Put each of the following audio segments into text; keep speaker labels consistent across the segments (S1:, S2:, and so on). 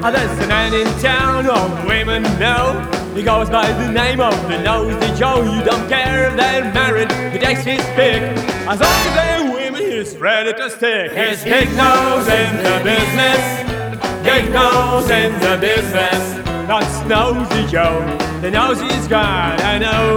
S1: There's a man in town, all women know. He goes by the name of the Nosy Joe. You don't care if they're married, he takes his pick. As long as they're women, he's ready to stick his big nose in the business. Big nose in the business. That's Nosy Joe, the nosy's guy I know.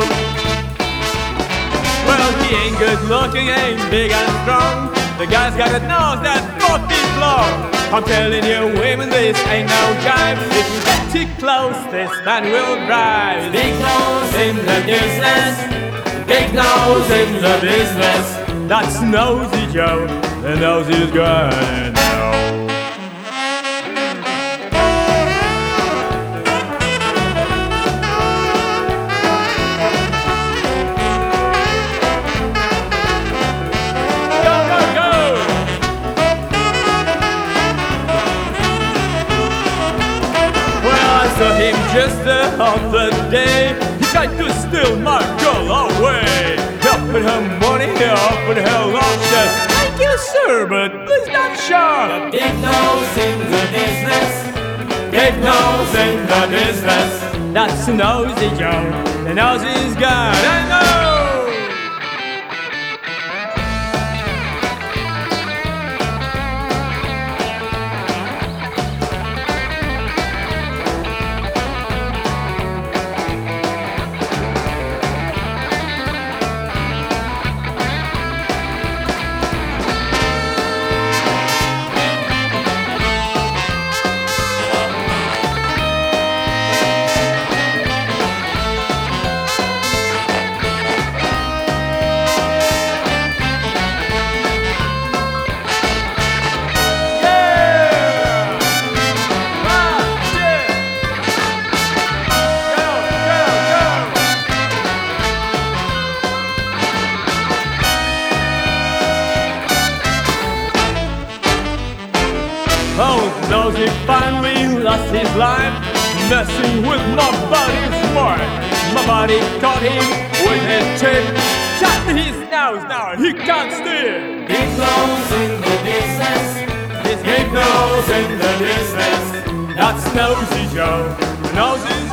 S1: Well, he ain't good looking, ain't big and strong. The guy's got a nose that 4 feet long. I'm telling you, women, this ain't no jive. If you get too close, this man will drive. Big nose in the business. Big nose in the business. That's Nosy Joe, the nosy's guy I know. Saw him just the other day. He tried to steal my girl away. He offered her money, he offered her love. Said, thank you, sir, but please don't show. Big nose in the business. Big nose in the business. That's Nosy Joe, the nosy's guy I know. Oh, Nosy finally lost his life, messing with my buddy's wife. My buddy caught him with his tip, shot his nose, now he can't steer. Big nose in the business. His big nose in the business. That's Nosy Joe, the nosy's